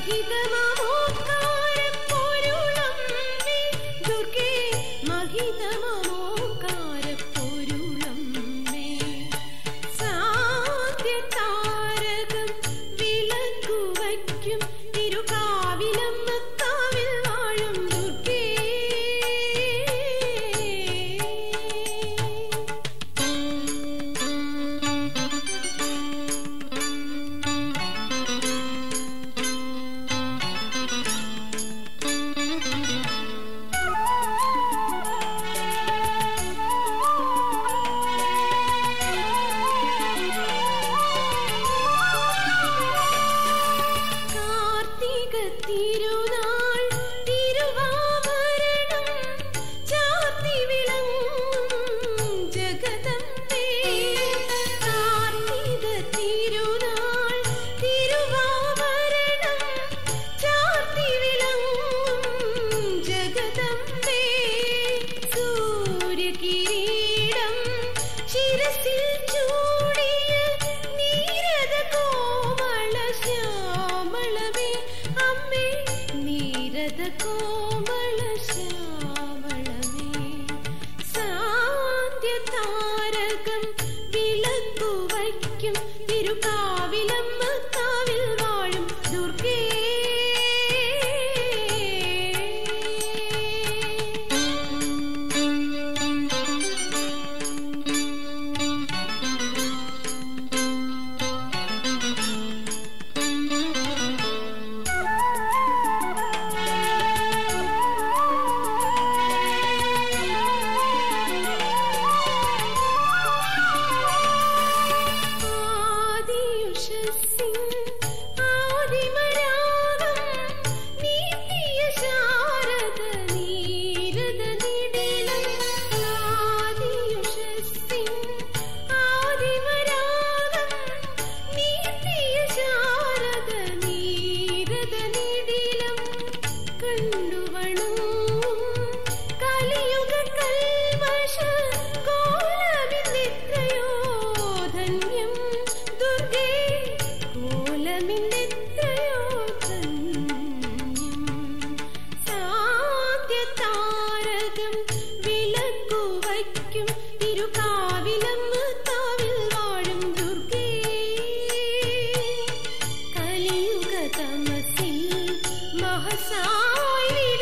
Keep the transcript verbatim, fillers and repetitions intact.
മഹിതമോകാരപ്പൊരുളമ്മേ ദുർഗേ മഹിതമോകാരപ്പൊരുളമ്മേ സാന്ധ്യതാരകം വിളക്കുവയ്ക്കും തിരുകാവിലമ്മ കാവിൽ വാഴും ദുർഗേ തിരുനാൾ തിരുവാഭരണം ചാർത്തി വിളങ്ങും ജഗദംബേ കാർത്തിക തിരുനാൾ തിരുവാഭരണം ചാർത്തി വിളങ്ങും ജഗദംബേ സൂര്യകിരീടം ശിരസിൽ ചൂടിയ നീരദ കോമള ശ്യാമളമേ അമ്മേ നീരദ കോമള ശ്യാമളമേ സാന്ധ്യതാരകം വിളക്കുവയ്ക്കും തിരുകാവിലമ്മ കാവിൽ വാഴും ദുർഗേ സാന്ധ്യതാരകം വിളക്കുവയ്ക്കും തിരുകാവിലമ്മ കാവിൽ വാഴും ദുർഗേ കലിയുഗ തമസിൽ മഹസായി